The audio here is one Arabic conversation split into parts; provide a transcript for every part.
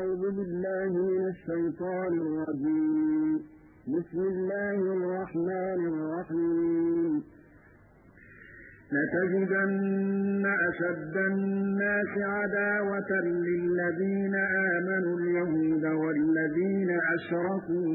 أعوذ بالله من الشيطان الرجيم. بسم الله الرحمن الرحيم. لتجدن أشد الناس عداوة للذين آمنوا اليهود والذين أشركوا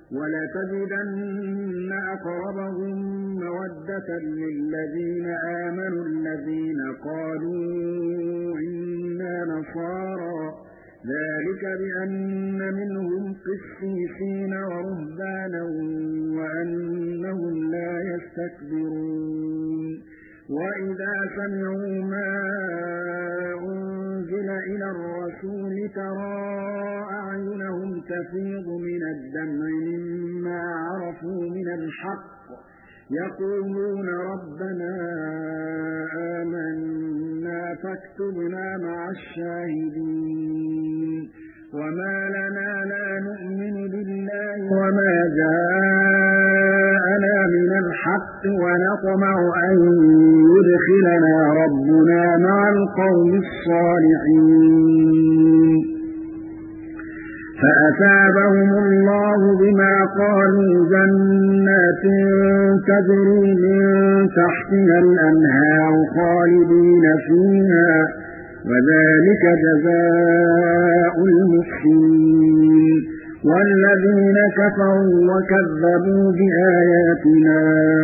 ولتجدن أقربهم مودة للذين آمنوا الذين قالوا إنا نصارى ذلك بأن منهم قسيسين ورهبانا وأنهم لا يستكبرون وإذا سمعوا ما أنزل إلى الرسول ترى أعينهم تفيض من الدمع مما عرفوا من الحق يقولون ربنا آمنا فاكتبنا مع الشاهدين وما لنا لا نؤمن بالله وما جاءنا من الحق ونطمع أن يدخلنا ربنا مع القوم الصالحين فأثابهم الله بما قالوا جنات تجري من تحتها الأنهار خالدين فيها وذلك جزاء المحسنين والذين كفروا وكذبوا بآياتنا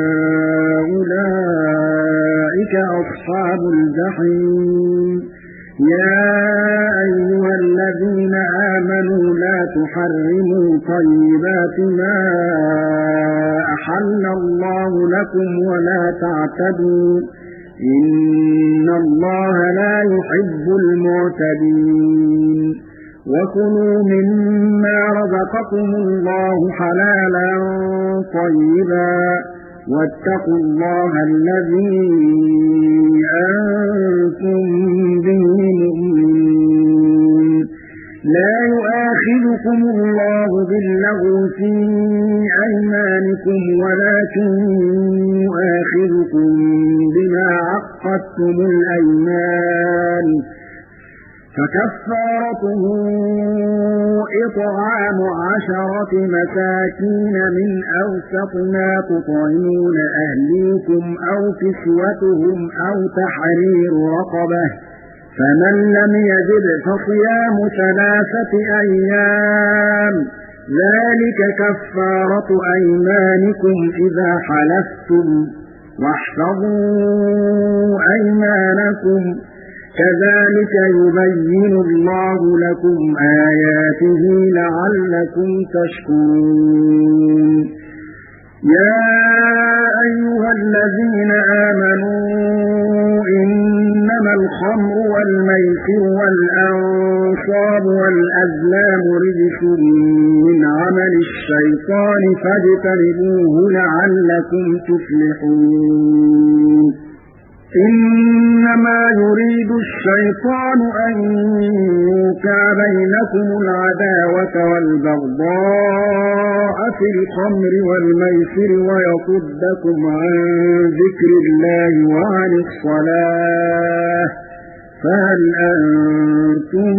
أولئك أصحاب الجحيم يا أيها الذين آمنوا لا تحرموا طيبات ما أحل الله لكم ولا تعتدوا إن الله لا يحب المعتدين وكلوا مما رزقكم الله حلالا طيبا واتقوا الله الذي أنتم به مؤمنون لا يؤاخذكم الله باللغو في أيمانكم ولكن يؤاخذكم بما عقدتم الأيمان فكفارته إطعام 10 مساكين من أوسط ما تطعمون أهليكم أو كسوتهم أو تحرير رقبة فمن لم يجد فصيام 3 أيام ذلك كفارة أيمانكم إذا حلفتم واحفظوا أيمانكم كذلك يبين الله لكم آياته لعلكم تشكرون يا أيها الذين آمنوا إنما الخمر والميسر والأنصاب والأزلام رجس من عمل الشيطان فاجتنبوه لعلكم تفلحون إنما يريد الشيطان أن يوقع بينكم العداوة والبغضاء في الخمر والميسر ويصدكم عن ذكر الله وعن الصلاة فهل أنتم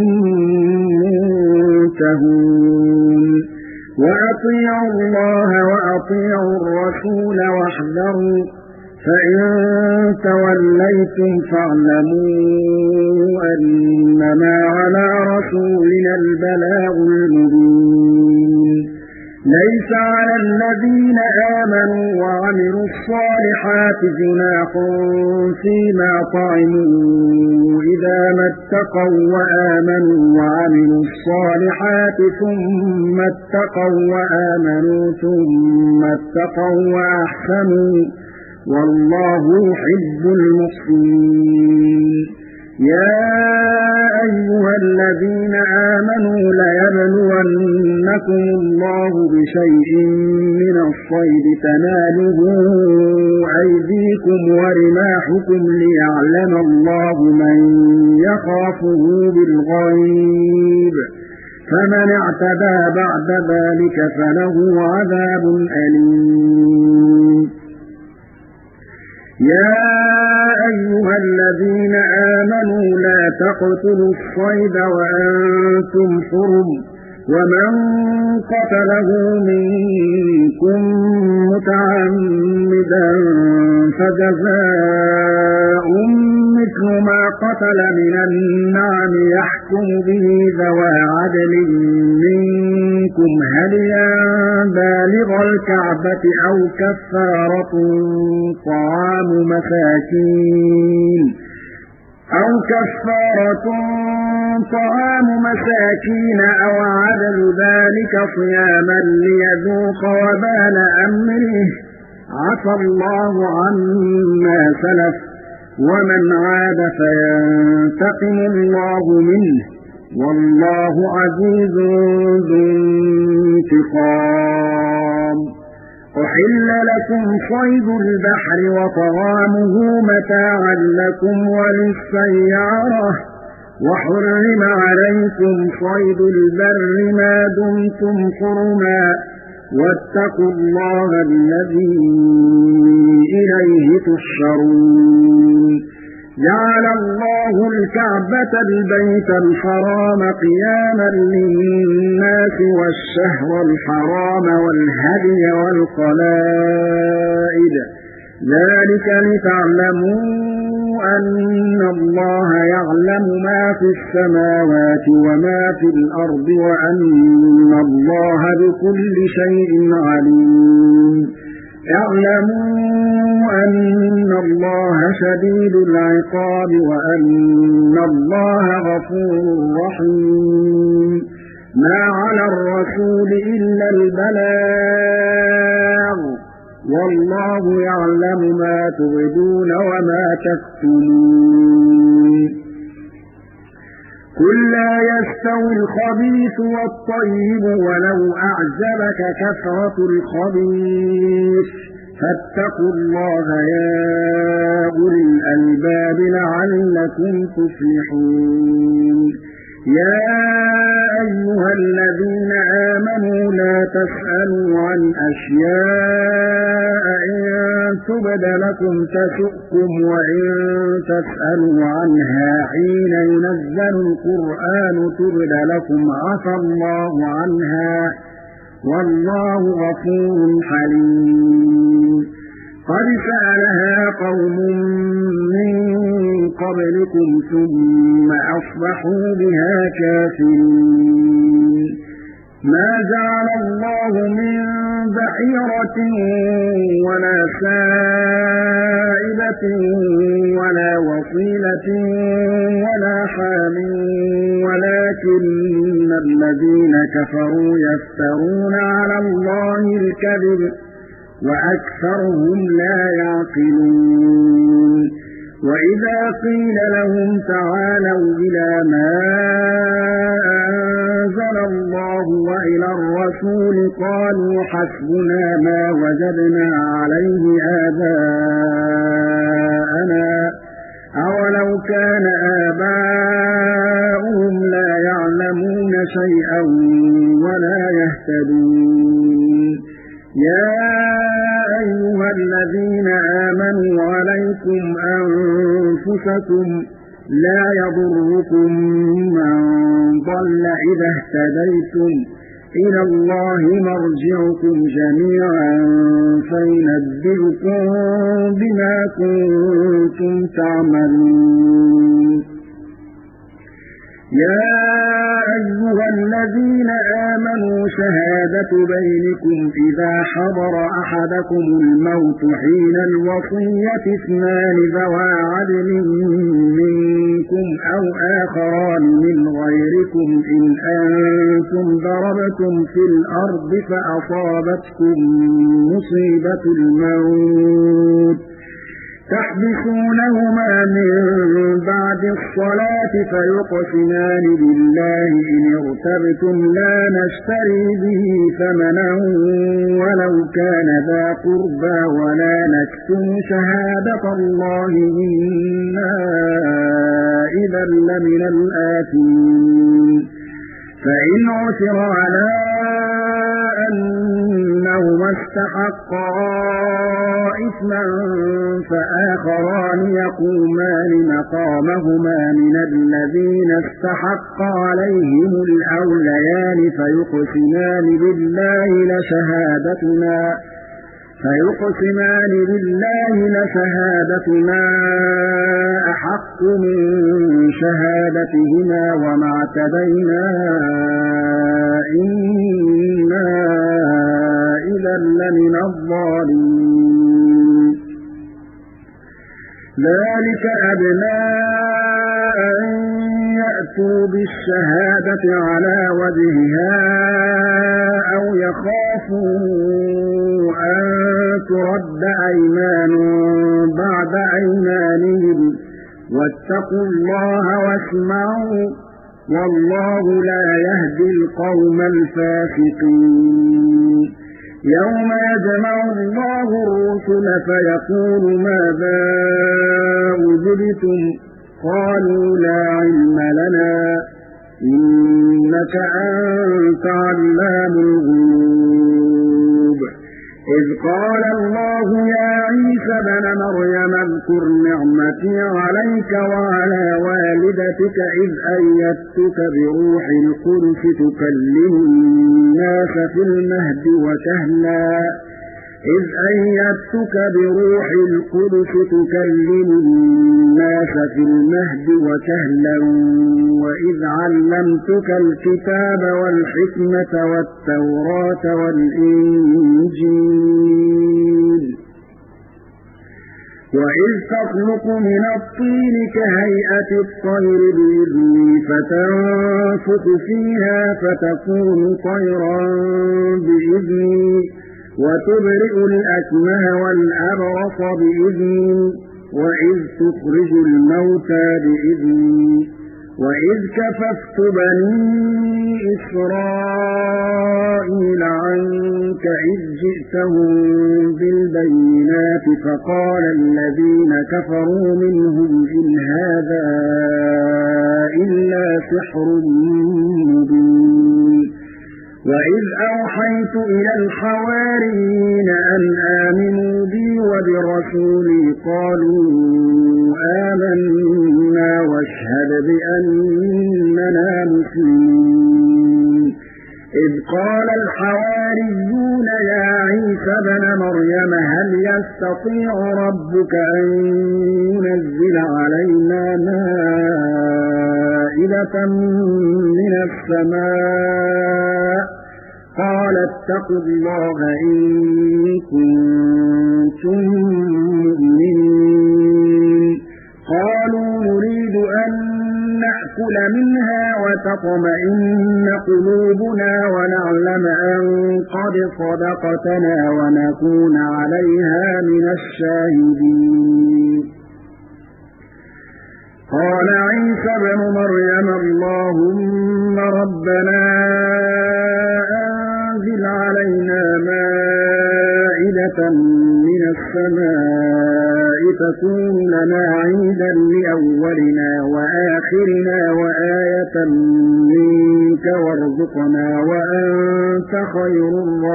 منتهون وأطيعوا الله وأطيعوا الرسول واحذروا فإن توليتم فاعلموا أنما على رسولنا البلاغ المبين ليس على الذين آمنوا وعملوا الصالحات جناح فيما طعموا إذا ما اتقوا وآمنوا وعملوا الصالحات ثم اتقوا وآمنوا ثم اتقوا وأحسنوا والله يحب المحسنين يا أيها الذين آمنوا ليبلونكم الله بشيء من الصيد تناله أيديكم ورماحكم ليعلم الله من يخافه بالغيب فمن اعتدى بعد ذلك فله عذاب أليم يا أيها الذين آمنوا لا تقتلوا الصيد وأنتم الحرم ومن قتله منكم متعمدا فجزاء مثل ما قتل من النعم يحكم به ذوى عدل منكم هديا بالغ الكعبة أو كفارة طعام مساكين أو عدل ذلك صياما ليذوق وبال أمره عفى الله عما سلف ومن عاد فينتقم الله منه والله عزيز ذو انتقام. أحل لكم صيد البحر وطعامه متاعا لكم وللسيارة وحرم عليكم صيد البر ما دمتم حرما واتقوا الله الذي إليه تحشرون. جعل الله الكعبة البيت الحرام قياما للناس والشهر الحرام والهدي والقلائد ذلك لتعلموا أن الله يعلم ما في السماوات وما في الأرض وأن الله بكل شيء عليم. اعلموا أن الله شديد العقاب وأن الله غفور رحيم. ما على الرسول إلا البلاغ والله يعلم ما تبدون وما تكتمون. قل لا يستوي الخبيث والطيب ولو أعجبك كثرة الخبيث فاتقوا الله يا أولي الألباب لعلكم تفلحون. يا أيها الذين آمنوا لا تسألوا عن أشياء إن تبد لكم تسؤكم وإن تسألوا عنها حين ينزل القرآن تبد لكم عفى الله عنها والله غفور حليم. قد سألها قوم من قبلكم ثم أصبحوا بها كافرين. ما جعل الله من بحيرة ولا سائبة ولا وصيلة ولا حام ولكن الذين كفروا يفترون على الله الكذب وأكثرهم لا يعقلون. وإذا قيل لهم تعالوا إلى ما أنزل الله وإلى الرسول قالوا حسبنا ما وجدنا عليه آباءنا أولو كان آباؤهم لا يعلمون شيئا ولا يهتدون. يا أيها الذين آمنوا عليكم أنفسكم لا يضركم من ضل إذا اهتديتم إلى الله مرجعكم جميعا فينبئكم بما كنتم تعملون. يا أيها الذين آمنوا شهادة بينكم إذا حضر أحدكم الموت حين الوصية اثنان ذوى عدل منكم أو آخران من غيركم إن أنتم ضربتم في الأرض فأصابتكم مصيبة الموت تحبسونهما من بعد الصلاة فيقسمان بالله إن ارتبتم لا نشتري به ثمنا ولو كان ذا قربى ولا نكتم شهادة الله إنا إذا لمن الآثمين. فإن عثر على أنهما واستحقا إثما فآخران يقومان مقامهما من الذين استحق عليهم الأوليان فيقسمان بالله لشهادتنا أحق من شهادتهما وما اعتدينا إنا إذا لمن الظالمين ذلك أدنى أن يأتوا بالشهادة على وجهها أو يخافوا أن ترد أيمان بعد أيمانهم واتقوا الله واسمعوا والله لا يهدي القوم الفاسقين يوم يجمع الله الرسل فيقول ماذا أجبتم قالوا لا علم لنا إنك أنت علام الغيوب إذ قال الله يا عيسى ابن مريم اذكر نعمتي عليك وعلى والدتك إذ أيدتك بروح القدس تكلم الناس في المهد وكهلا وإذ علمتك الكتاب والحكمة والتوراة والإنجيل وإذ تخلق من الطين كهيئة الطير بإذني فتنفخ فيها فتكون طيرا بإذني وتبرئ الأكمه والأبرص بإذني وإذ تخرج الموتى بإذني وإذ كففت بني إسرائيل عنك إذ جئتهم بالبينات فقال الذين كفروا منهم إن هذا إلا سحر مبين وإذ أوحيت إلى الحواريين أن آمنوا بي وبرسولي قالوا آمنا واشهد بأننا مسلمون إذ قال الحواريون يا عيسى ابن مريم هل يستطيع ربك أن ينزل علينا مائدة من السماء قال اتقوا الله إن كنتم مؤمنين قالوا نريد أن نأكل منها وتطمئن قلوبنا ونعلم أن قد صدقتنا ونكون عليها من الشاهدين قال عيسى ابن مريم اللهم ربنا أنزل علينا مائدة من السماء تكون لنا عيدا لأولنا وآخرنا وآية منك وارزقنا وأنت خير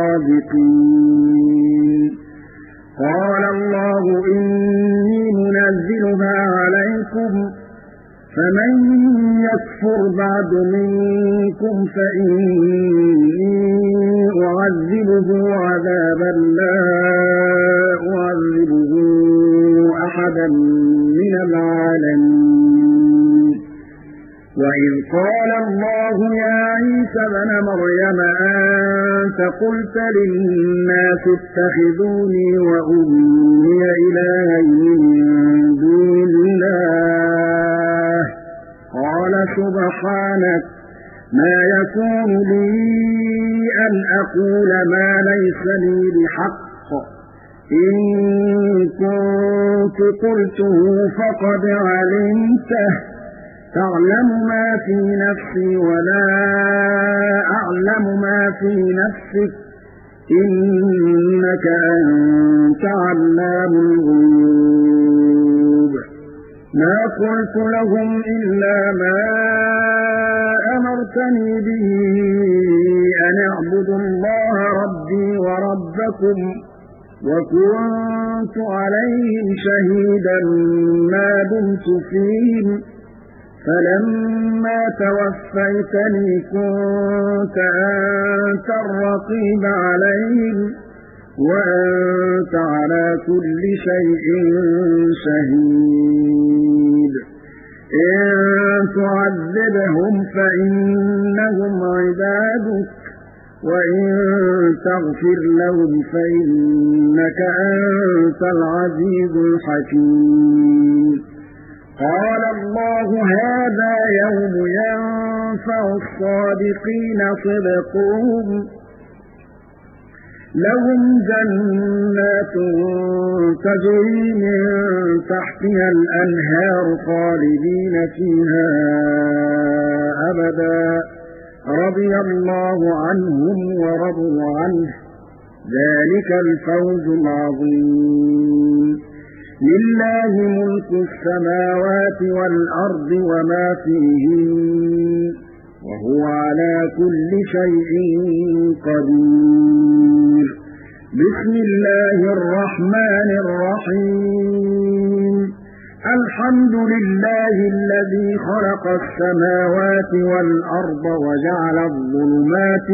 الرازقين قال الله إني منزلها عليكم فمن يكفر بعد منكم فإني أعذبه عذابا لا أعذبه أحدا من العالمين وإذ قال الله يا عيسى ابن مريم أنت قلت للناس اتخذوني وأمي إلهين من دون الله قال سبحانك ما يكون لي أن أقول ما ليس لي بحق إن كنت قلته فقد علمته تعلم ما في نفسي ولا أعلم ما في نفسك إنك أنت علام الغيوب ما قلت لهم إلا ما أمرتني به أن اعبدوا الله ربي وربكم وكنت عليهم شهيدا ما دمت فيهم فلما توفيتني كنت أنت الرقيب عليهم وأنت على كل شيء شهيد إن تعذبهم فإنهم عبادك وإن تغفر لهم فإنك أنت العزيز الحكيم قال الله هذا يوم ينفع الصادقين صدقهم لهم جنات تجري من تحتها الأنهار خالدين فيها أبدا رضي الله عنهم ورضوا عنه ذلك الفوز العظيم لله ملك السماوات والأرض وما فيهن وهو على كل شيء قدير بسم الله الرحمن الرحيم الحمد لله الذي خلق السماوات والأرض وجعل الظلمات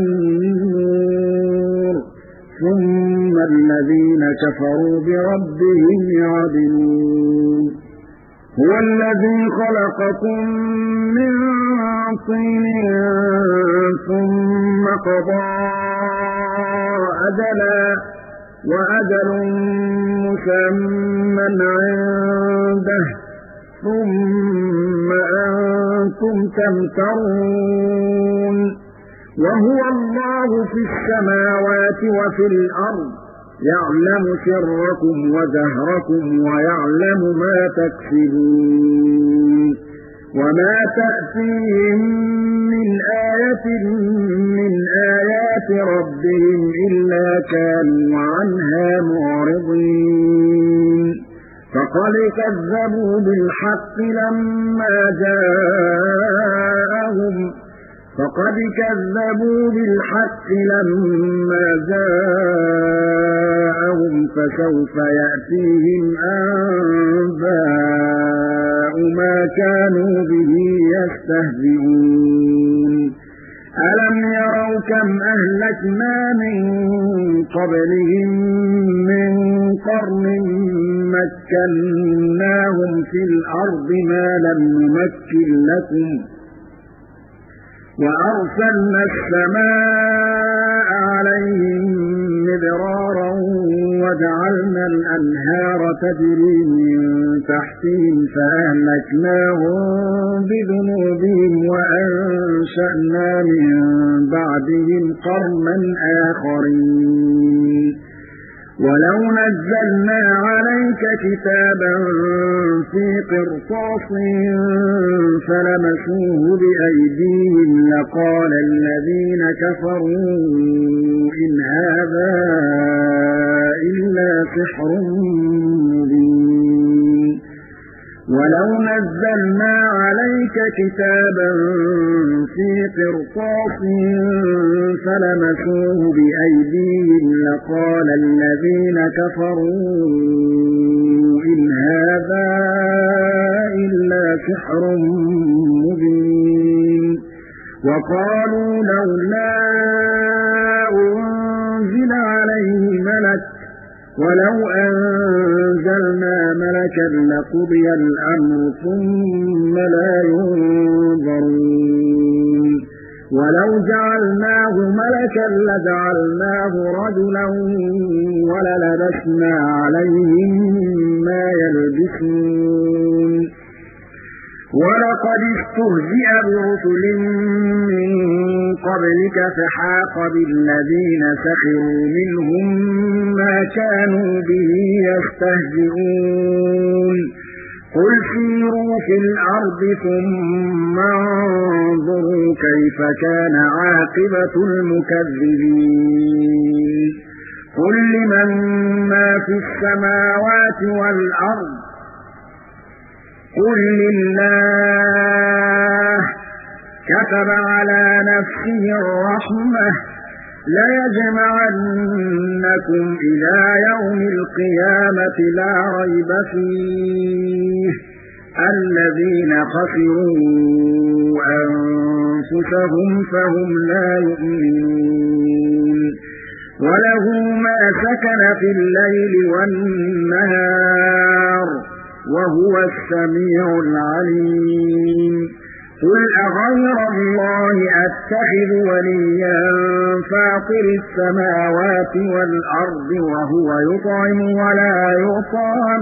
والنور ثم الذين كفروا بربهم يعدلون هو الذي خلقكم من طين ثم قضى أجلا وأجل مسمى عنده ثم أنتم تمترون وهو الله في السماوات وفي الأرض يعلم سركم وجهركم ويعلم ما تكسبون وما تأتيهم من آية من آيات ربهم إلا كانوا عنها معرضين فقد كذبوا بالحق لما جاءهم فسوف يأتيهم أنباء ما كانوا به يستهزئون ألم يروا كم أهلكنا من قبلهم من قرن مكناهم في الأرض ما لم نمكن لكم وأرسلنا السماء عليهم مدرارا وجعلنا الأنهار تجري من تحتهم فأهلكناهم بذنوبهم وأنشأنا من بعدهم قرنا آخرين ولو نزلنا عليك كتابا في قرطاس فلمسوه بأيديهم لقال الذين كفروا إن هذا إلا سحر مبين ولو نزلنا عليك كتابا في قرطاس فلمسوه بأيديهم لقال الذين كفروا إن هذا إلا سحر مبين وقالوا لولا أنزل عليه ملك ولو أنزلنا ملكا لقضي الأمر ثم لا ينظرون ولو جعلناه ملكا لجعلناه رجلا وللبسنا عليهم ما يلبسون ولقد استهزئ برسل من قبلك فحاق بالذين سخروا منهم ما كانوا به يستهزئون قل سيروا في الأرض ثم انظروا كيف كان عاقبة المكذبين قل لمن ما في السماوات والأرض قل لله كتب على نفسه الرحمة ليجمعنكم إلى يوم القيامة لا ريب فيه الذين خسروا أنفسهم فهم لا يؤمنون وله ما سكن في الليل والنهار وهو السميع العليم قل أغير الله أتخذ وليا فاطر السماوات والأرض وهو يطعم ولا يطعم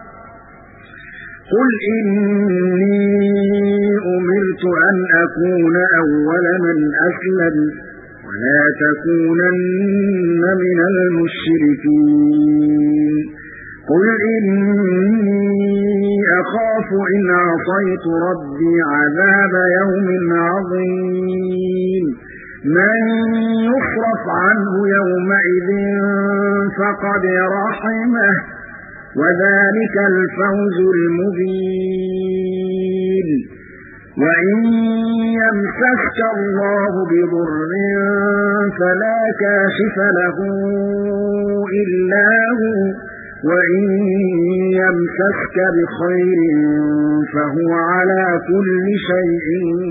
قل إني أمرت أن أكون أول من أسلم ولا تكونن من المشركين قل إني أخاف إن عصيت ربي عذاب يوم عظيم من يصرف عنه يومئذ فقد رحمه وذلك الفوز المبين وإن يمسسك الله بضر فلا كاشف له إلا هو وإن يمسسك بخير فهو على كل شيء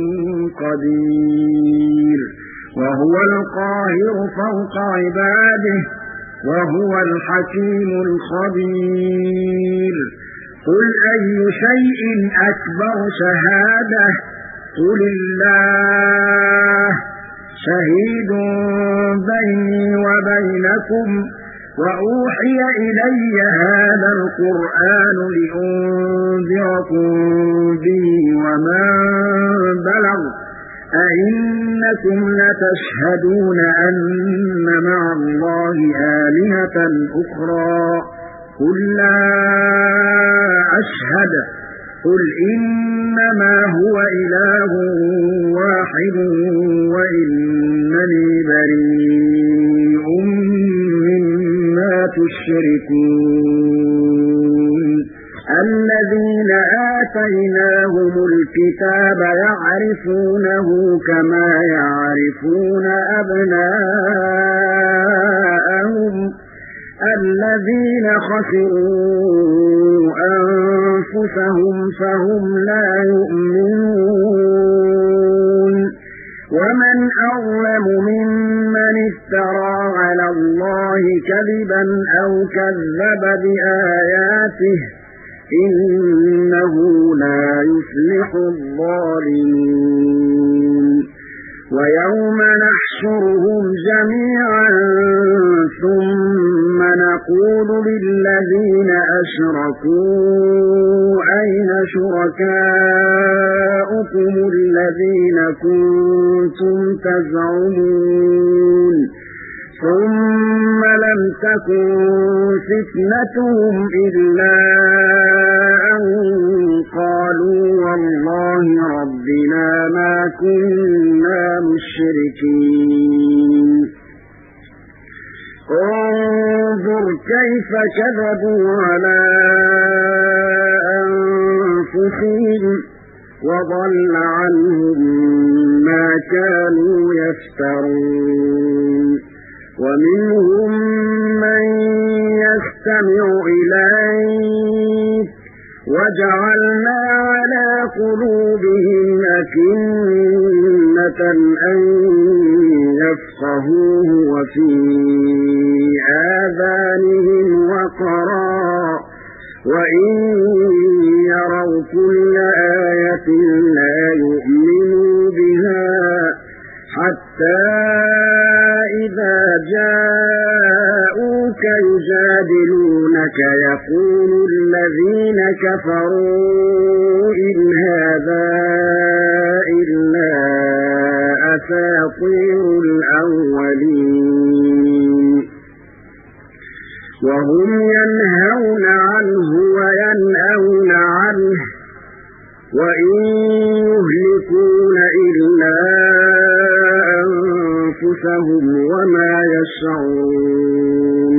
قدير وهو القاهر فوق عباده وهو الحكيم الخبير قل أي شيء أكبر شهادة قل الله شهيد بيني وبينكم وأوحي إلي هذا القرآن لأنذركم به ومن بلغ أئنكم لتشهدون أن مع الله آلهة أخرى قل لا أشهد قل إنما هو إله واحد وإنني بريء مما تشركون الذين آتيناهم الكتاب يعرفونه كما يعرفون أبناءهم الذين خسروا أنفسهم فهم لا يؤمنون ومن أظلم ممن افترى على الله كذبا أو كذب بآياته إنه لا يفلح الظالمون ويوم نحشرهم جميعا ثم نقول للذين أشركوا أين شركاؤكم الذين كنتم تزعمون ثم لم تكن فتنتهم إلا أن قالوا والله ربنا ما كنا مشركين انظر كيف كذبوا على أنفسهم وضل عنهم ما كانوا يفترون ومنهم من يستمع إليك وجعلنا على قلوبهم أكنة أن يفقهوه وفي آذانهم وقرا وإن يروا كل آية لا يؤمنوا بها حتى إذا جاءوك يجادلونك يقول الذين كفروا إن هذا إلا أساطير الأولين وهم ينهون عنه وينأون عنه وإن يهلكون إلا أنفسهم وما يشعرون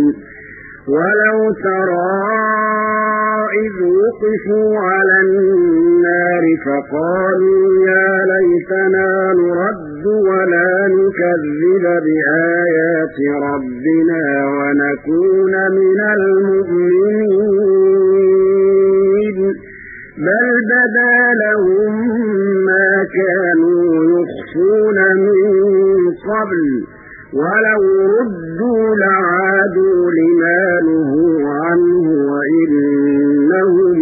ولو ترى إذ وقفوا على النار النار فقالوا يا ليتنا نرد ولا نكذب بآيات ربنا ونكون من المؤمنين بل بدا لهم ما كانوا يخفون من قبل ولو ردوا لعادوا لما نهوا عنه وإنهم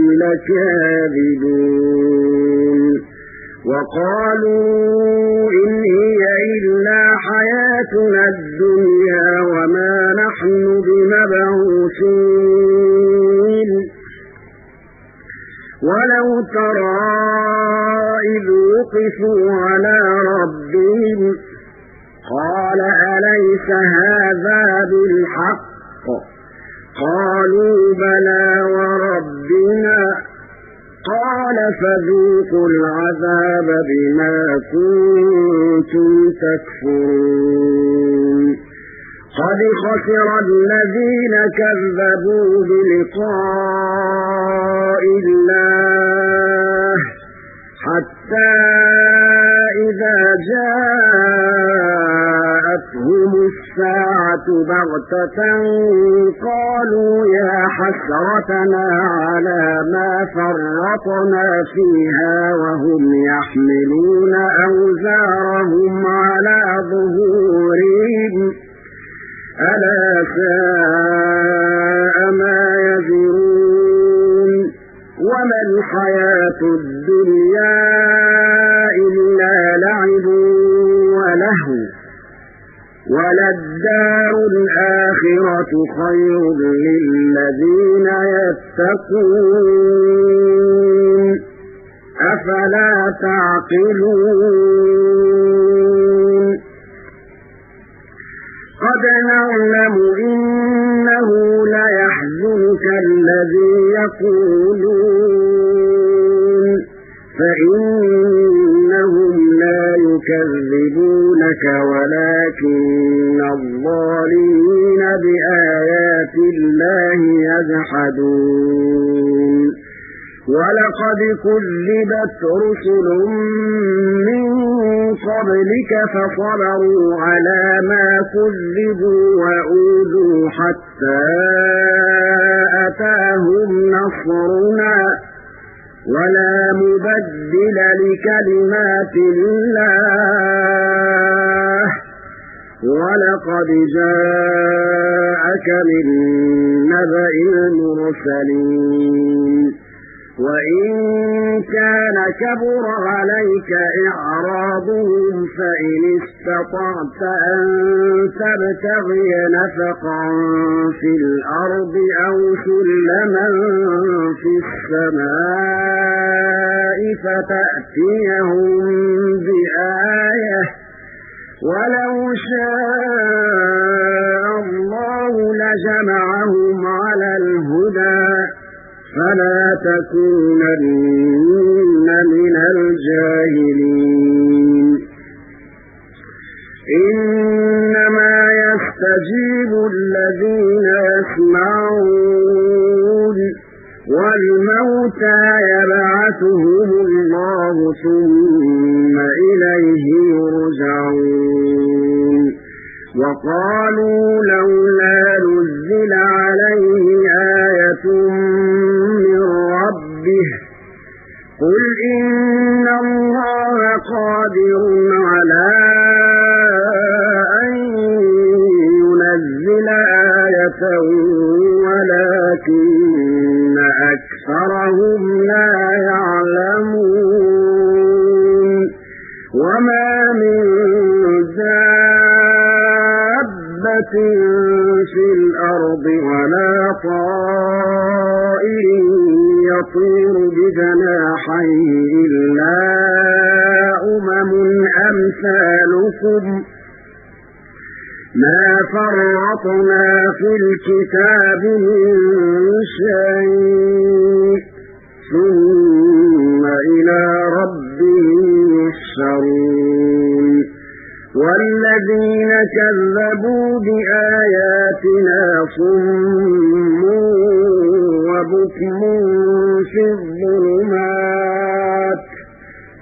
لكاذبون وقالوا إن هي إلا حياتنا الدنيا وما نحن بمبعوثين ولو ترى إذ وقفوا على ربهم قال أليس هذا بالحق قالوا بلى وربنا قال فذوقوا العذاب بما كنتم تكفرون قد خسر الذين كذبوا بلقاء الله حتى إذا جاءتهم الساعة بغتة قالوا يا حسرتنا على ما فرطنا فيها وهم يحملون أوزارهم على ظهورهم ألا ساء ما يزرون وما الحياة الدنيا إلا لعب ولهو وللدار الآخرة خير للذين يتقون أفلا تعقلون قد نعلم إنه ليحزنك الذي يقولون فإنهم لا يكذبونك ولكن الظالمين بآيات الله يجحدون ولقد كذبت رسل من قبلك فصبروا على ما كذبوا وأوذوا حتى أتاهم نصرنا ولا مبدل لكلمات الله ولقد جاءك من نبأ المرسلين وإن كان كبر عليك إعراضهم فإن استطعت أن تبتغي نفقا في الأرض أو سلما في السماء فتأتيهم بآية ولو شاء الله لجمعهم على الهدى فلا تكونن من الجاهلين إنما يستجيب الذين يسمعون والموتى يبعثهم الله ثم إليه يرجعون وقالوا لولا نزل عليه آية من ربه قل إن الله قادر على أن ينزل آية ولكن أكثرهم لا يعلمون وما من دابة في الأرض ولا طائر يطير بجناحيه إلا أمثالكم ما فرطنا في الكتاب من شيء ثم إلى ربهم يحشرون والذين كذبوا بآياتنا صم وبكم في الظلمات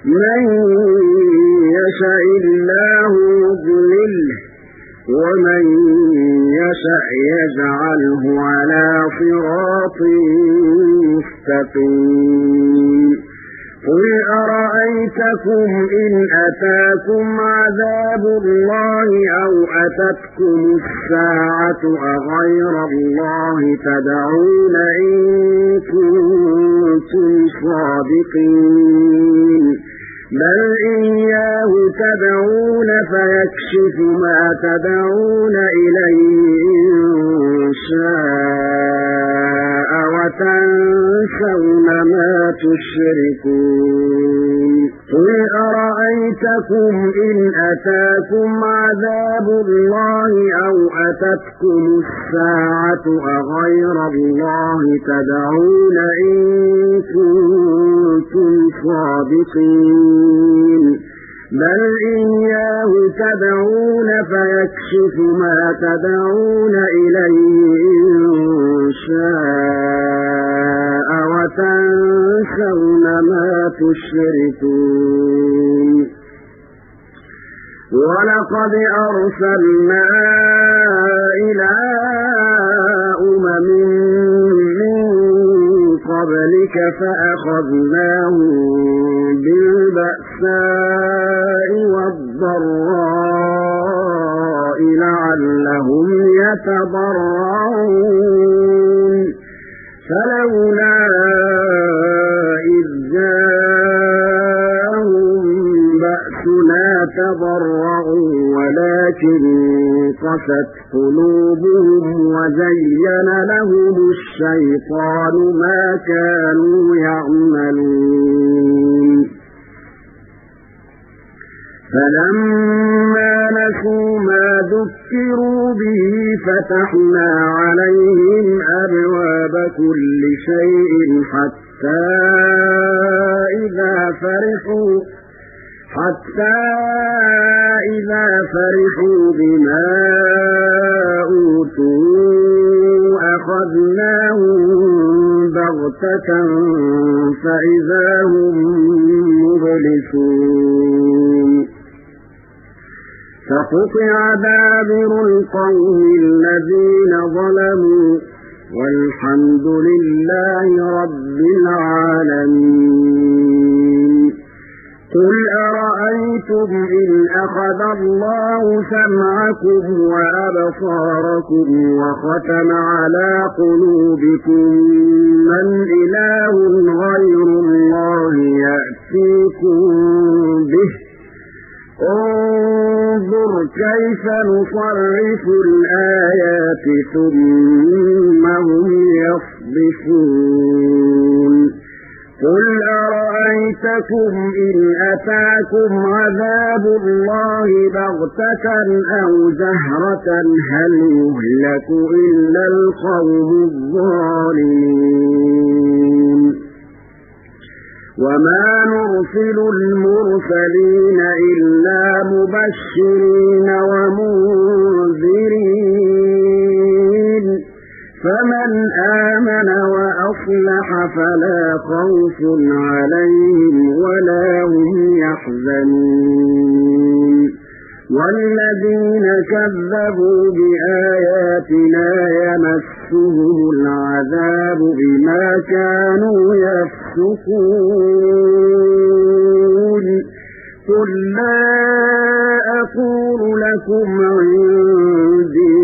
من يشاء الله يضلله ومن يشاء يجعله على صراط مستقيم قل أرأيتكم إن أتاكم عذاب الله أو أتتكم الساعة أغير الله تدعون إن كنتم صادقين بل إياه تدعون فيكشف ما تدعون إليه إن شاء وتنسون ما تشركون قل أرأيتكم إن أتاكم عذاب الله أو أتتكم الساعة أغير الله تدعون إن كنتم صادقين بل إياه تدعون فيكشف ما تدعون إليه إن شاء وتنسون ما تشركون ولقد أرسلنا إلى أمم من قبلك فأخذناهم بالبأساء والضراء لعلهم يتضرعون فلولا إذ جاءهم بأسنا تضرعوا ولكن قست قلوبهم وزين لهم الشيطان ما كانوا يعملون فلما نسوا ما ذكروا به فتحنا عليهم أبواب كل شيء حتى إذا فرحوا بما أوتوا أخذناهم بغتة فإذا هم مبلسون فقطع دابر القوم الذين ظلموا والحمد لله رب العالمين قل أرأيتم إن أخذ الله سمعكم وأبصاركم وختم على قلوبكم من إله غير الله يأتيكم به انظر كيف نصرف الآيات ثم هم يصدفون قل أرأيتكم إن أتاكم عذاب الله بغتة أو زهرة هل يهلك إلا القوم الظالمين وما نرسل المرسلين إلا مبشرين ومنذرين فمن آمن وأصلح فلا خوف عليهم ولا هم يحزنون والذين كذبوا بآياتنا يمسهم العذاب بما كانوا يفسقون قل لا أقول لكم عندي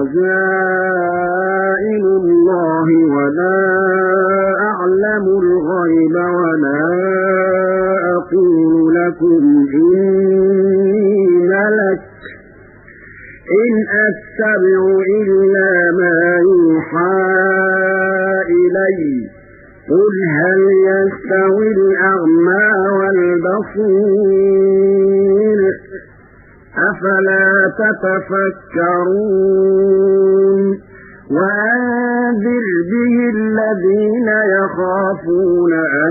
خزائن الله ولا أعلم الغيب ولا أقول لكم إني ملك إن أتبع إلا ما يوحى إلي قل هل يستوي الأعمى والبصير أفلا تتفكرون وأنذر به الذين يخافون أن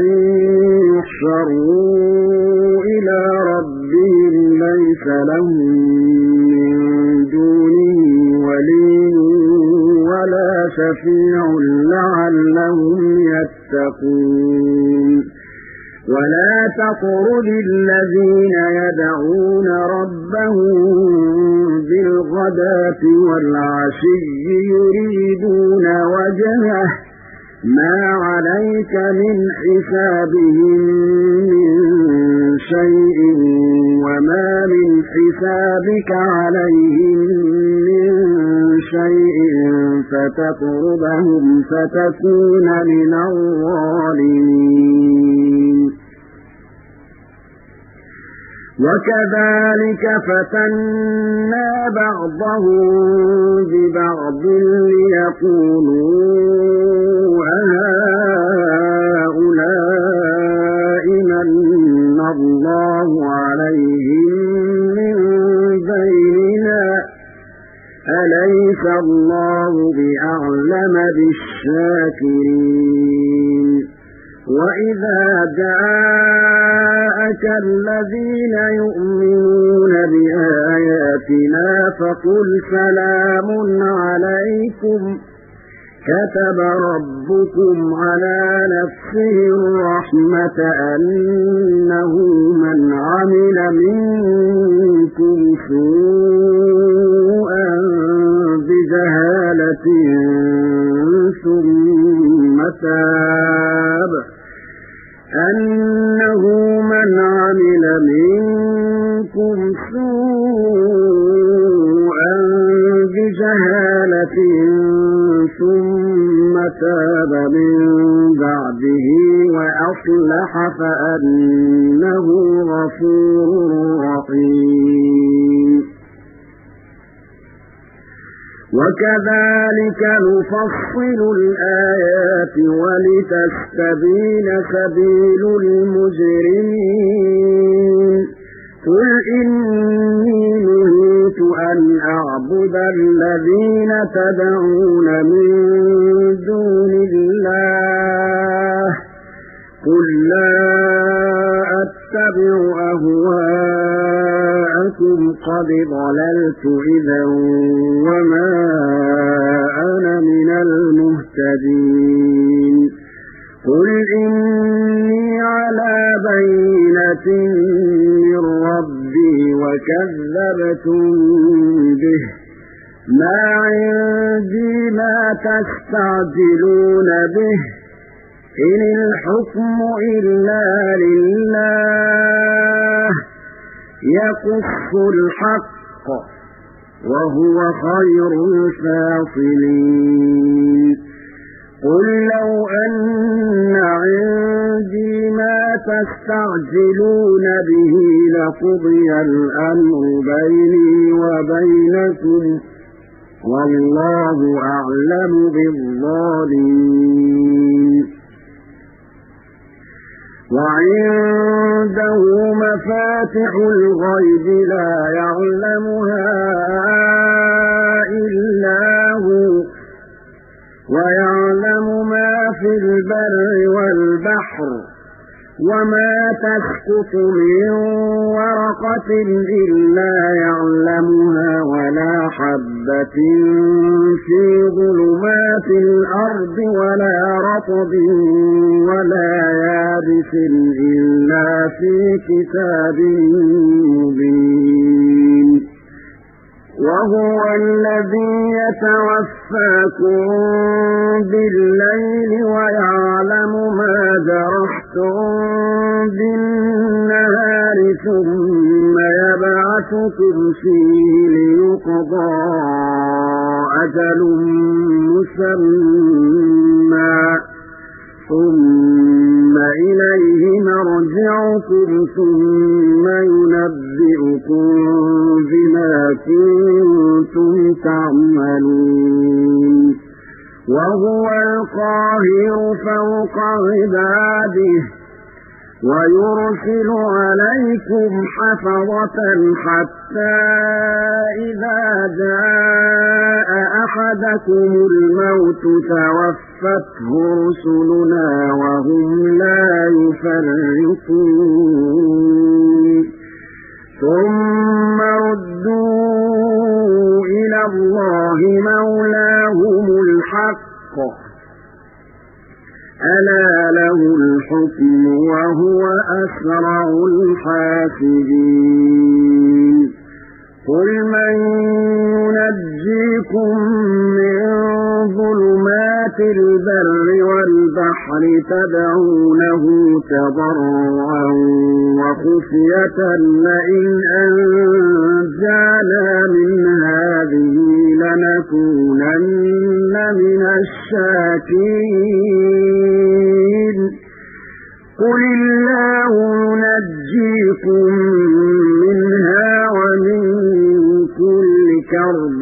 يحشروا إلى ربهم ليس لهم من دونه ولي ولا شفيع لعلهم يتقون ولا تطرد الذين يدعون ربهم بالغداة والعشي يريدون وجهه ما عليك من حسابهم من شيء وما من حسابك عليهم من شيء فتطردهم فتكون من الظالمين وكذلك فتنا بعضهم ببعض ليقولوا أهؤلاء من الله عليهم من بيننا أليس الله بأعلم بالشاكرين وإذا جاءك الذين يؤمنون بآياتنا فقل سلام عليكم كتب ربكم على نفسه الرحمة أنه من عمل منكم سوءا بجهالة ثم تاب أنه من عمل منكم سوءا بجهالة ثم تاب من بعده وأصلح فأنه غفور رحيم وكذلك نفصل الآيات ولتستبين سبيل المجرمين قل إني نهيت أن أعبد الذين تدعون من دون الله قل لا أتبع أهواءكم قد ضللت إذا وما أنا من المهتدين قل إني على بينة من ربي وكذبتم به ما عندي ما تستعجلون به إن الحكم إلا لله يقص الحق وهو خير الفاصلين قل لو أن عندي ما تستعجلون به لقضي الأمر بيني وبينكم والله أعلم بالظالمين وعنده مفاتح الغيب لا يعلمها إلا هو ويعلم ما في البر والبحر وما تسقط من ورقة إلا يعلمها ولا حبة في ظلمات الأرض ولا رطب ولا يابس إلا في كتاب مبين وهو الذي يتوفاكم بالليل ويعلم ما جرحتم بالنهار ثم يبعثكم فيه ليقضى أجل مسمى ثم إليه مرجعكم ثم ينبئكم بما كنتم تعملون وهو القاهر فوق عباده ويرسل عليكم حفظة حتى إذا جاء أحدكم الموت توفته رسلنا وهم لا يفرطون ثم ردوا إلى الله مولاهم الحق ألا له الحكم وهو أسرع الحاسبين قل من ينجيكم من ظلمات البر والبحر تدعونه تضرعا وخفية لئن أنجانا من هذه لنكونن من الشاكرين قل الله ينجيكم منها ومن كل كرب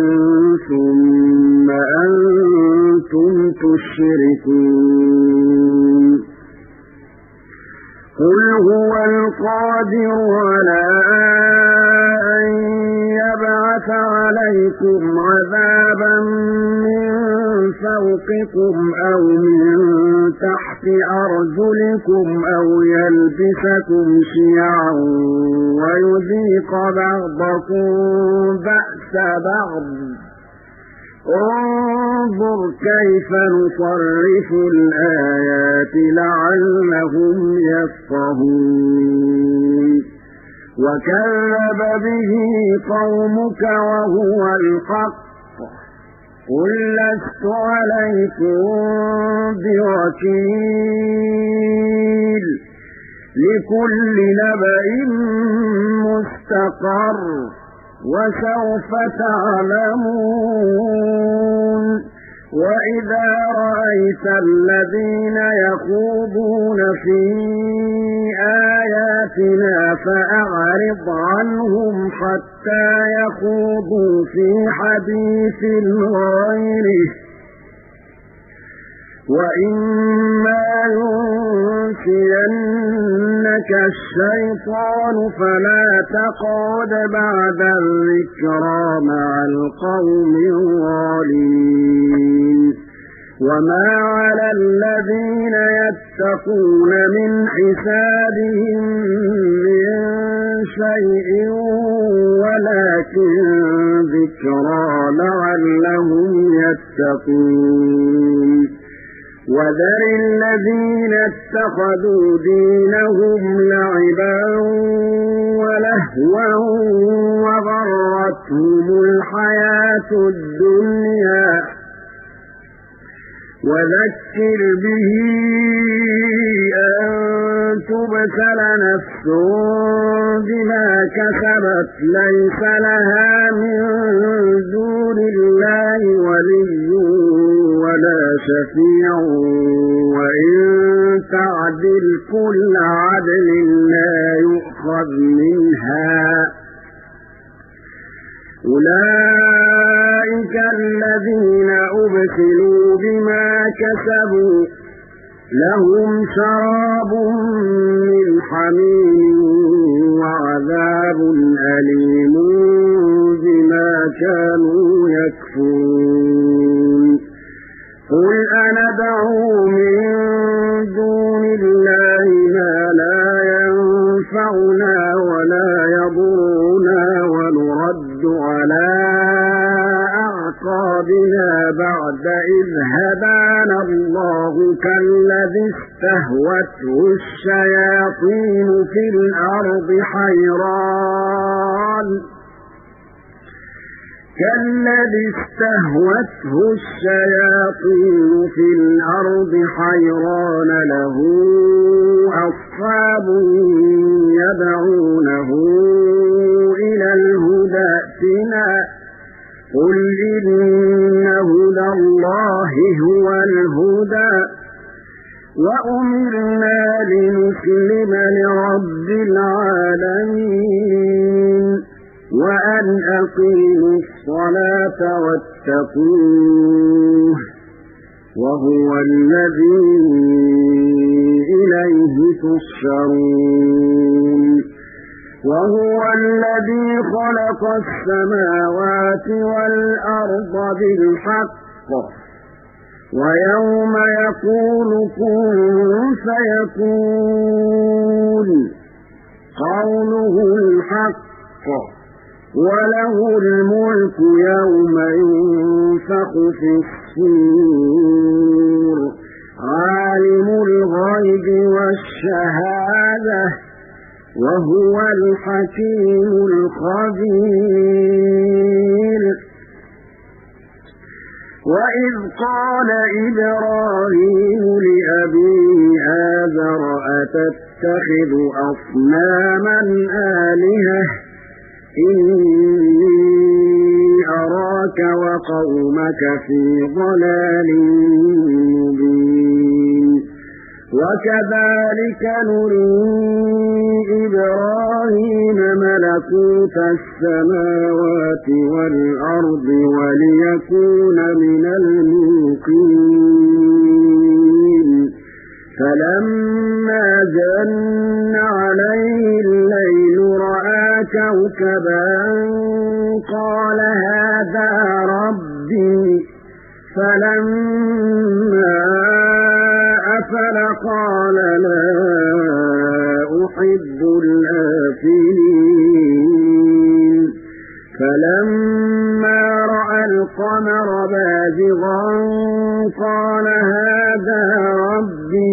ثم أنتم تشركون قل هو القادر على أن يبعث عليكم عذابا من فوقكم أو من تحت أرجلكم أو يلبسكم شيعا ويذيق بعضكم بأس بعض انظر كيف نصرف الآيات لعلهم يفقهون وكذب به قومك وهو الحق قل لست عليكم بوكيل لكل نبأ مستقر وسوف تعلمون وإذا رأيت الذين يخوضون في آياتنا فأعرض عنهم حتى يخوضوا في حديث غيره وإما ينسينك الشيطان فلا تقعد بعد الذكرى مع القوم الظالمين وما على الذين يتقون من حسابهم من شيء ولكن ذكرى لعلهم يتقون وذر الذين اتخذوا دينهم لعبا ولهوا وغرتهم الحياة الدنيا وذكر به أن تبتل نفس بما كسبت ليس لها من دون الله ولي ولا شفيع وإن تعدل كل عدل لا يؤخذ منها أولئك الذين أبسلوا بما كسبوا لهم شراب من حميم وعذاب أليم بما كانوا يكفرون قل أندعو من دون الله ما لا ينفعنا ولا يضرنا ونرد على أعقابنا بعد إذ هدانا الله كالذي استهوته الشياطين في الأرض حيران له أصحاب يدعونه إلى الهدى ائتنا قل إن هدى الله هو الهدى وأمرنا لنسلم لرب العالمين وأن أقيموا الصلاة واتقوه وهو الذي إليه تحشرون وهو الذي خلق السماوات والأرض بالحق ويوم يقول كن فيكون قوله الحق وله الملك يوم ينفخ في الصور عالم الغيب والشهادة وهو الحكيم الخبير وإذ قال إبراهيم لأبيه آزر أتتخذ أصناما آلهة إني أراك وقومك في ضلال مبين وكذلك نري إبراهيم ملكوت السماوات والأرض وليكون من الموقنين فلما جن عليه الليل رأى كوكبا قال هذا ربي فلما أفل قال لا أحب الآفلين فلما رأى القمر بازغا قال هذا ربي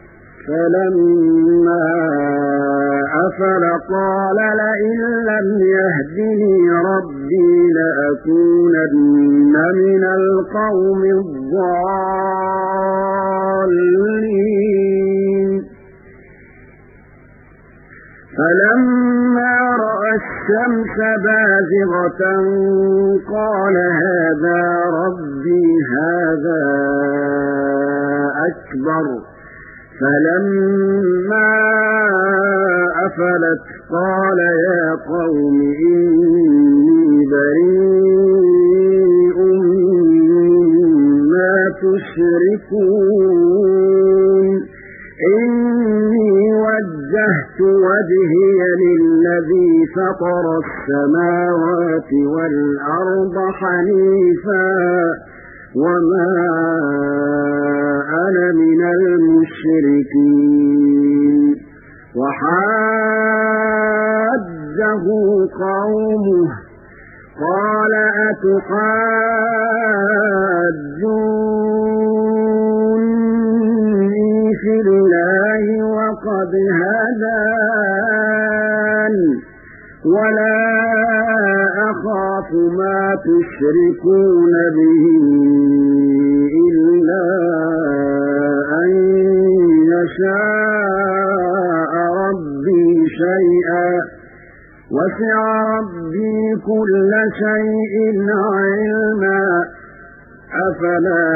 فلما أفل قال لئن لم يهدني ربي لأكونن من القوم الضالين فلما رأى الشمس بازغة قال هذا ربي هذا أكبر فلما أفلت قال يا قوم إني بريء مما تشركون إني وجهت وجهي للذي فطر السماوات والأرض حنيفا وما أنا من المشركين وحاجه قومه قال أتحاجوني في الله وقد هدان ولا أخاف ما تشركون به إلا أن يشاء ربي شيئا وسع ربي كل شيء علما أفلا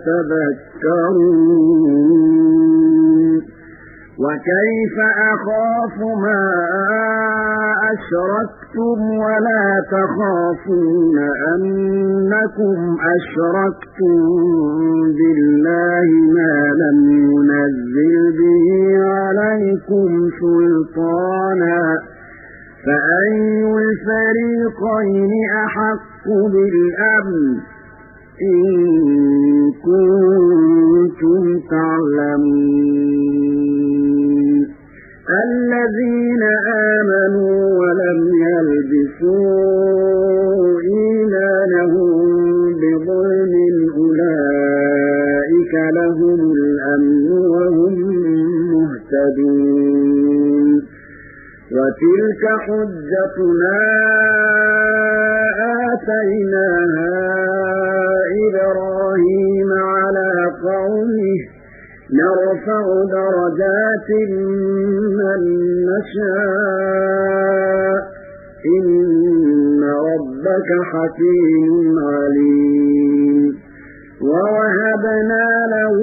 تتذكرون وكيف أخاف ما أشركتم ولا تخافون أنكم أشركتم بالله ما لم ينزل به عليكم سلطانا فأي الفريقين أحق بالأمن إن كنتم تعلمون الذين آمنوا ولم يلبسوا إيمانهم بظلم أولئك لهم الأمن وهم مهتدون وتلك حجتنا آتيناها إبراهيم على قومه نرفع درجات من نشاء إن ربك حكيم عليم ووهبنا له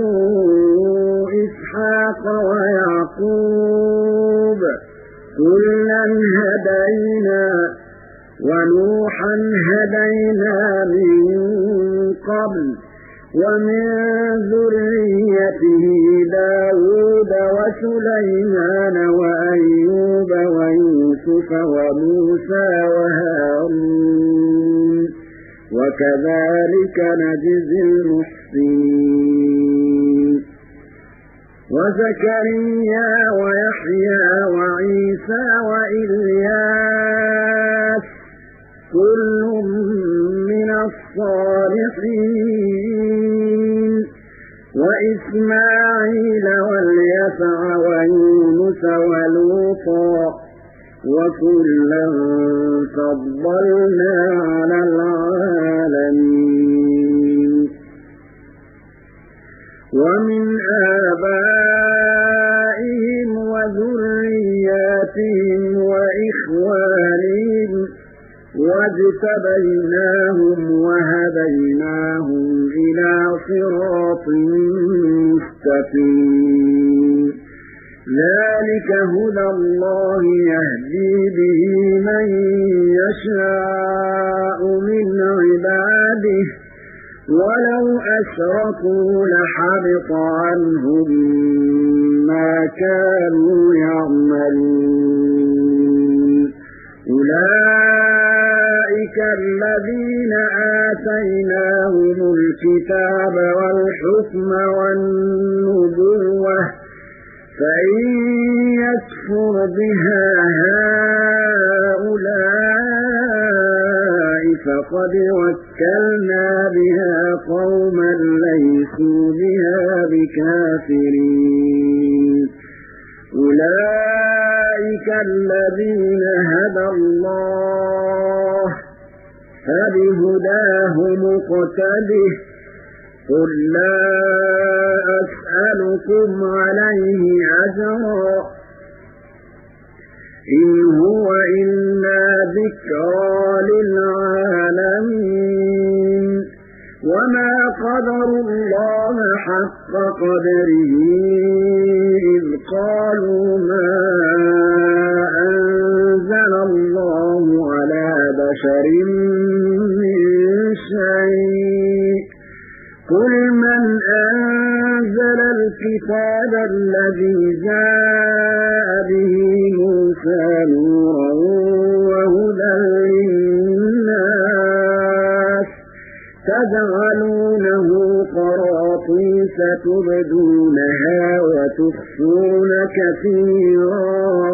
إسحاق ويعقوب كلا هدينا ونوحا هدينا من قبل ومن ذريته داود وسليمان وأيوب ويوسف وموسى وهارون وكذلك نجزي المحسنين وزكريا ويحيى وعيسى وإلياس كل من الصالحين وإسماعيل واليسع ويونس ولوطا وكلا فضلنا على العالمين ومن آبائهم وذرياتهم وإخوانهم واجتبيناهم وهديناهم إلى صراط مستقيم ذلك هدى الله يهدي به من يشاء من عباده ولو أشركوا لحبط عنهم ما كانوا يعملون أولئك الذين آتيناهم الكتاب والحكم والنبوة فإن يكفر بها هؤلاء فقد وكلنا بها قوما ليسوا بها بكافرين أولئك الذين هدى الله فبهداه مقتده قل لا أسألكم عليه أجرا إن هو إلا ذكرى للعالمين وما قدروا الله حق قدره إذ قالوا ما أنزل الله على بشر من شيء قل من أنزل الكتاب الذي جاء به موسى نورا وهدى للناس تجعلونه قراطيس تبدونها وتخفون كثيرا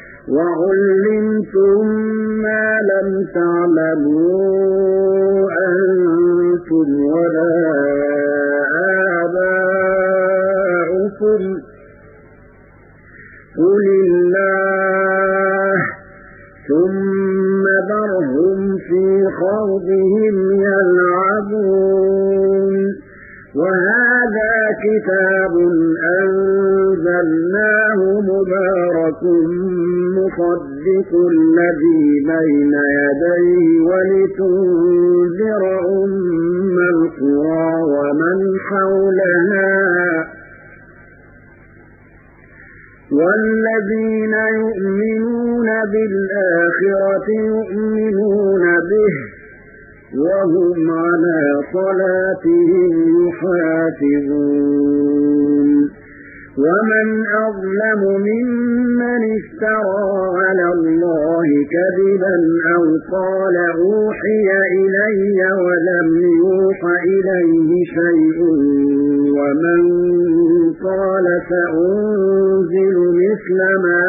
وعلمتم ما لم تعلموا أنتم ولا آباؤكم قل الله ثم ذرهم في خوضهم يلعبون وهذا كتاب أنزلناه مبارك مصدق الذي بين يديه ولتنذر أم القرى ومن حولها والذين يؤمنون بالآخرة يؤمنون به وهم على صلاتهم يحافظون ومن أظلم ممن افترى على الله كذبا أو قال أوحي إلي ولم يوح إليه شيء ومن قال سأنزل مثل ما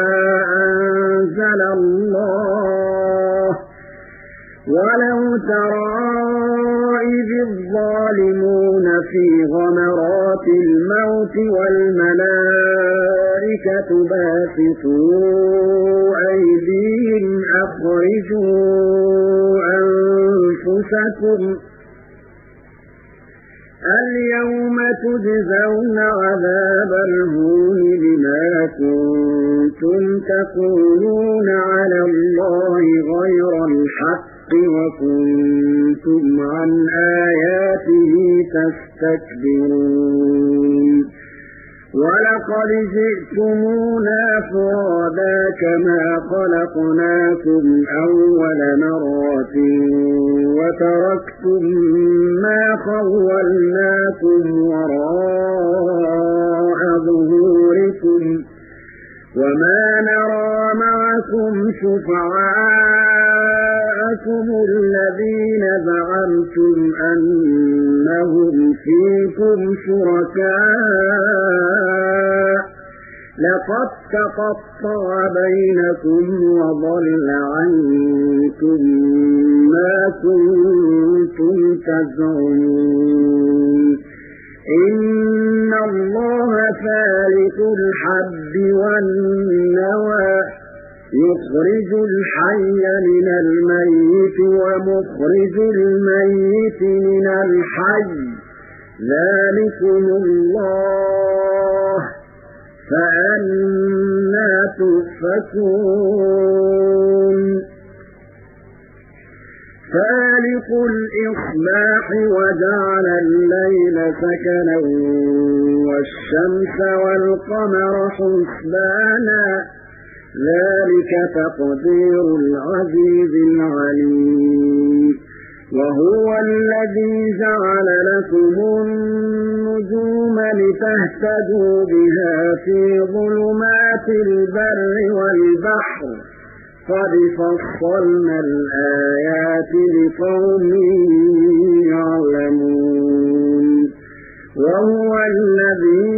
أنزل الله ولو ترى إذ الظالمون في غمرات الموت والملائكة باسطوا أيديهم أخرجوا أنفسكم اليوم تجزون عذاب الهون بما كنتم تقولون على الله غير الحق وكنتم عن آياته تستكبرون ولقد جئتمونا فرادا كما خلقناكم أول مرة وتركتم ما خولناكم وراء ظهوركم وما نرى معكم شفعاءكم الذين زعمتم أنهم فيكم شركاء لقد تقطع بينكم وضل عنكم ما كنتم تزعمون إن الله فالق الحب والنوى يخرج الحي من الميت ومخرج الميت من الحي ذلكم الله فأنى تؤفكون فالق الإصباح وجعل الليل سكنا والشمس والقمر حسبانا ذلك تقدير العزيز العليم وهو الذي جعل لكم النجوم لتهتدوا بها في ظلمات البر والبحر قد فصلنا الآيات لقوم يعلمون وهو الذي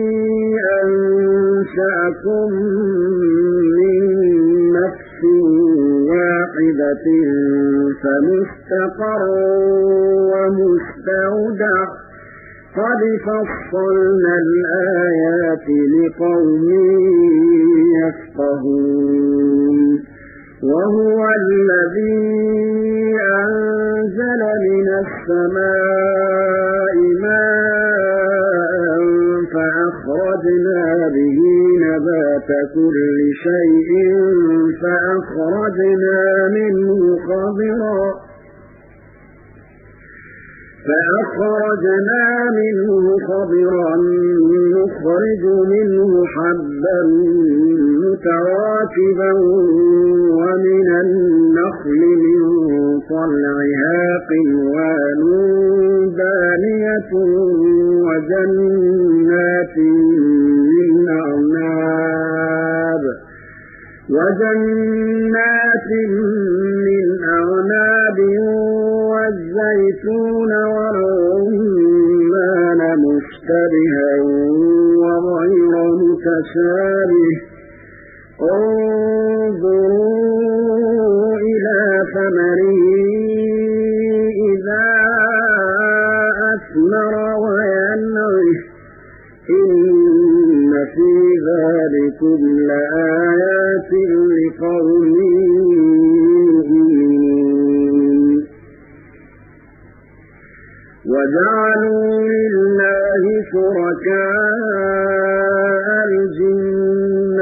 أنشأكم من نفس واحدة فمستقر ومستودع قد فصلنا الآيات لقوم يفقهون وهو الذي أنزل من السماء ماء فأخرجنا به نبات كل شيء فأخرجنا منه خضرا نخرج منه حبا متراكبا ومن النخل من طلعها قنوان دانية وجنات من أعناب والزيتون والرمان مشتبها وغير متشابه انظروا إلى ثمره إذا أثمر وينعه إن في ذلكم لآيات لقوم يؤمنون وجعلوا لله شركاء الجن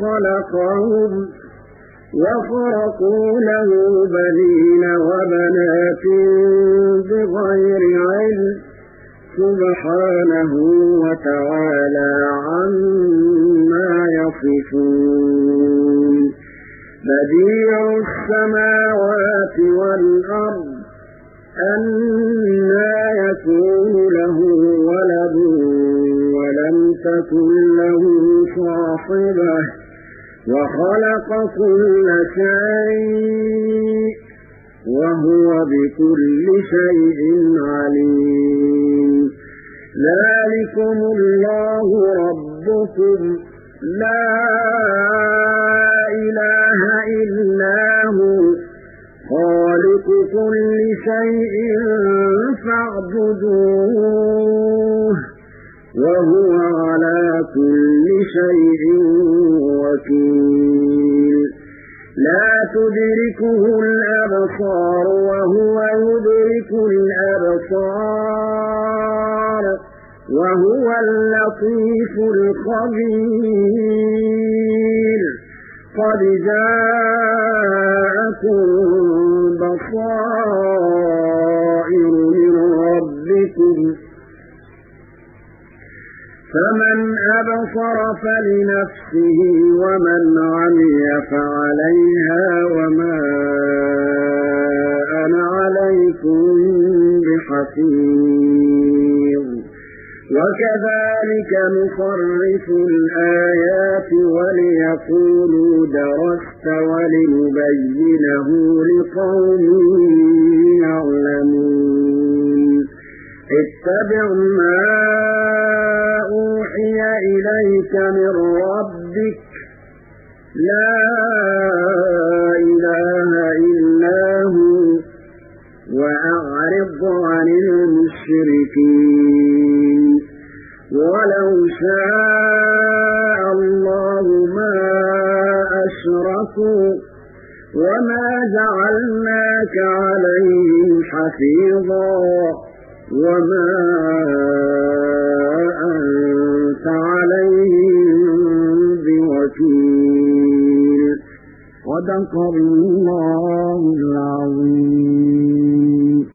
وخرقوا له بنين وبنات بغير علم سبحانه وتعالى عما يصفون بديع السماوات والأرض أنى يكون له ولد ولم تكن له صاحبة وخلق كل شيء وهو بكل شيء عليم ذلكم الله ربكم لا إله إلا هو خالق كل شيء فاعبدوه وهو على كل شيء وكيل لا تدركه الأبصار وهو يدرك الأبصار وهو اللطيف الخبير قد جاءكم بصائر من ربكم فمن أبصر فلنفسه ومن عمي فعليها وما أنا عليكم بحفيظ وكذلك نصرف الآيات وليقولوا درست ولنبينه لقوم يعلمون اتبع ما أوحي إليك من ربك لا إله إلا هو وأعرض عن المشركين ولو شاء الله ما أشركوا وما جعلناك عليهم حفيظا وما أنت عليهم بوكيل. صدق الله العظيم.